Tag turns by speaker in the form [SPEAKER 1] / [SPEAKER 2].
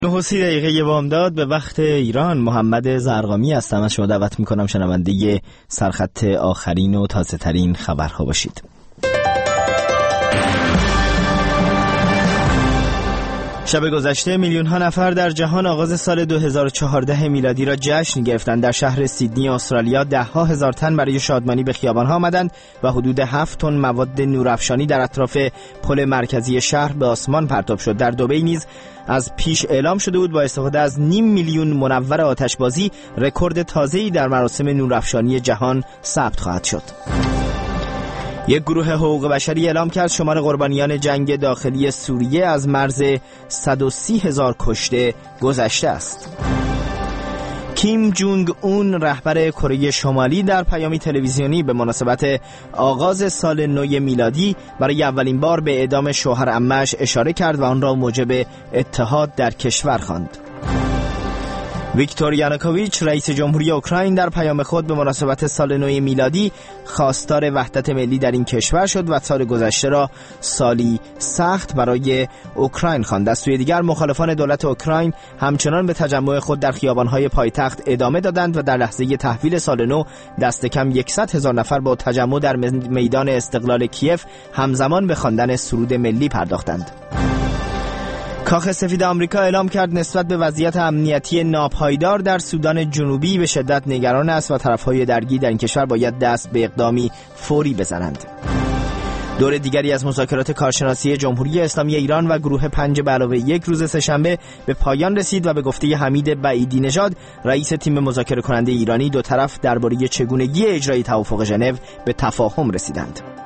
[SPEAKER 1] 9:30 بامداد به وقت ایران. محمد زرقامی هستم. از شما دعوت میکنم شنونده سرخط آخرین و تازه ترین خبرها باشید. شب گذشته میلیون ها نفر در جهان آغاز سال 2014 میلادی را جشن گرفتند. در شهر سیدنی استرالیا ده‌ها هزار تن برای شادمانی به خیابان‌ها آمدند و حدود 7 تن مواد نورافشانی در اطراف پل مرکزی شهر به آسمان پرتاب شد. در دبی نیز از پیش اعلام شده بود با استفاده از 0.5 میلیون منور آتشبازی رکورد تازه‌ای در مراسم نورافشانی جهان ثبت خواهد شد. یک گروه حقوق بشری اعلام کرد شمار قربانیان جنگ داخلی سوریه از مرز 130,000 کشته گذشته است. کیم جونگ اون رهبر کره شمالی در پیامی تلویزیونی به مناسبت آغاز سال نو میلادی برای اولین بار به اعدام شوهر عمه‌اش اشاره کرد و آن را موجب اتحاد در کشور خواند. ویکتور یانوکوویچ رئیس جمهوری اوکراین در پیام خود به مناسبت سال نو میلادی خواستار وحدت ملی در این کشور شد و سال گذشته را سالی سخت برای اوکراین خواند. از سوی دیگر مخالفان دولت اوکراین همچنان به تجمع خود در خیابان‌های پایتخت ادامه دادند و در لحظه تحویل سال نو دست کم 100,000 نفر با تجمع در میدان استقلال کیف همزمان به خواندن سرود ملی پرداختند. کاخ سفید آمریکا اعلام کرد نسبت به وضعیت امنیتی ناپایدار در سودان جنوبی به شدت نگران است و طرف‌های درگیر در این کشور باید دست به اقدامی فوری بزنند. دور دیگری از مذاکرات کارشناسی جمهوری اسلامی ایران و گروه 5+1 روز سه‌شنبه به پایان رسید و به گفته حمید بعیدی نژاد رئیس تیم مذاکره کننده ایرانی دو طرف درباره چگونگی اجرای توافق ژنو به تفاهم رسیدند.